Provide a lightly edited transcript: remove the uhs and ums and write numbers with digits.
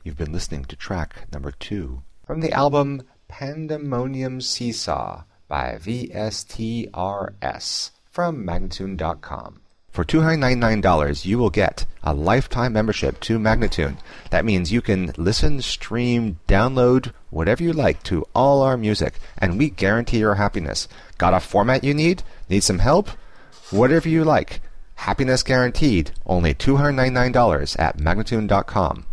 You've been listening to track number 2 from the album Pandemonium Seesaw by VSTRS from Magnatune.com. For $299, you will get a lifetime membership to Magnatune. That means you can listen, stream, download, whatever you like to all our music, and we guarantee your happiness. Got a format you need? Need some help? Whatever you like. Happiness guaranteed. Only $299 at Magnatune.com.